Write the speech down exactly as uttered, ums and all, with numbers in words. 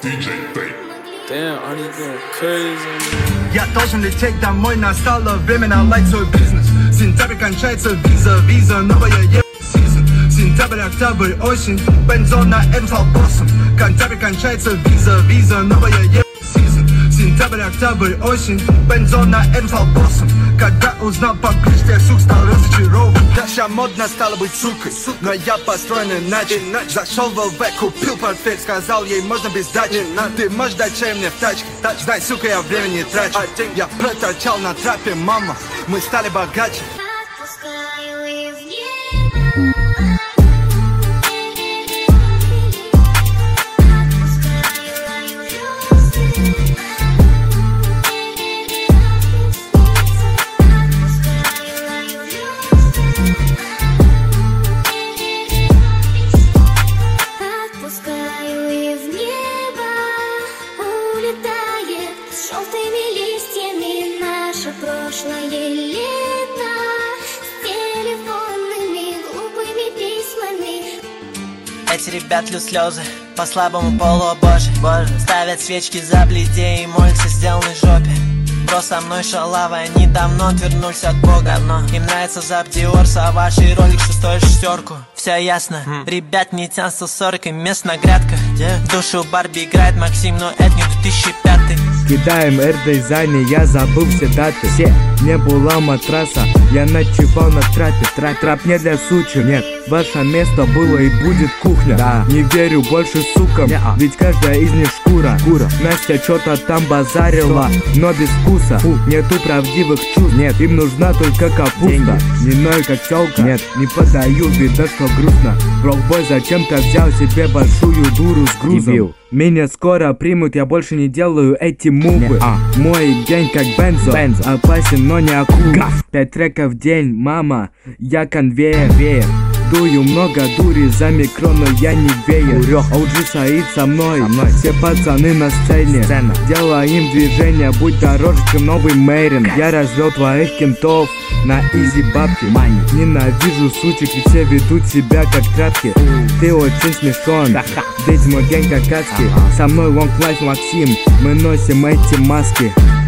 Damn, Arnie going crazy. Я должен лететь домой, настало время наладить свой бизнес. Сентябрь кончается, виза, виза, новая е***сезон. Сентябрь, октябрь, осень, бензон на М стал боссом. Октябрь кончается, виза, виза, новая е***сезон. Сентябрь, октябрь, осень, бензон на М стал боссом. Когда узнал поближе, я сук стал разочарован. Сейчас модно стало быть сукой, но я построен иначе. Зашел в ЛВ, купил портфель, сказал ей можно без дачи. Ты можешь дать чай мне в тачке, знай, сука, я время не трачу. Я проторчал на трапе, мама, мы стали богаче. Прошлое лето с телефонными глупыми письмами. Эти ребят льют слезы по слабому полу, о боже, боже. Ставят свечки за бледей и молятся сделанной жопе. Бро, со мной шалава, они давно отвернулись от Бога, но им нравится Зап Диор, Саваш и ролик шестой шестерку. Все ясно, mm. Ребят не тянутся сорок и мест на грядках. yeah. В душу Барби играет Максим, но это не две тысячи пятый. Кидаем эр-дизайне, я забыл все даты. Все, не было матраса, я ночевал на трапе. Трап, трап не для сучек, нет. Ваше место было и будет кухня. Да. Не верю больше сукам, не-а. Ведь каждая из них шкура. Шкура. Настя что-то там базарила, что? Но без вкуса. Фу. Нету правдивых чувств, нет. Им нужна только капуста. Деньги. Не ною как тёлка, нет. Не подаю вида, что грустно. Брокбой зачем-то взял себе большую дуру с грузом. Дебил. Меня скоро примут, я больше не делаю эти мувы. а. Мой день как бензо, бензо. Опасен, но не акула. Пять треков в день, мама, я конвейер, веер. Дую много дури за микро, но я не веер. Оуджи Саид со мной, со мной. Все пацаны на сцене. Сцена. Делаем движение, будь дороже, чем новый Мейрин. Я развел твоих кентов на изи бабки. Мани. Ненавижу сучек, ведь все ведут себя как тряпки. uh. Ты очень смешон, ведь мой гэнг как кацки. uh-huh. Со мной Long Life Максим, мы носим эти маски.